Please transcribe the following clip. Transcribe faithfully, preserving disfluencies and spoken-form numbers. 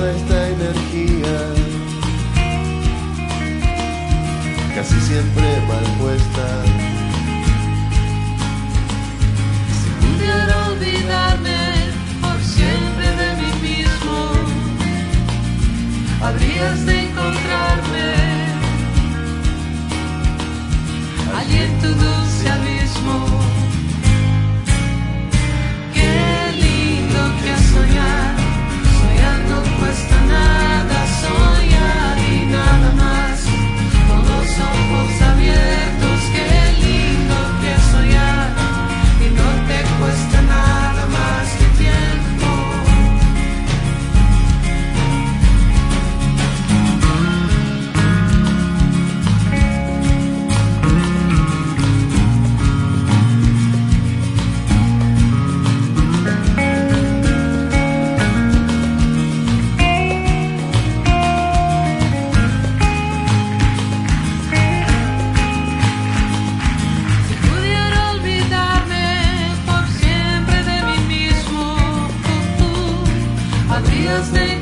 toda esta energía, casi siempre mal puesta. Si pudiera olvidarme por siempre de mí mismo, habrías de encontrarme allí en tu dulce abismo. Qué lindo que es soñar, soñar no cuesta nada, soñar y nada más, con los ojos abiertos. Qué lindo que es soñar y no te cuesta nada más que tiempo. Habrías de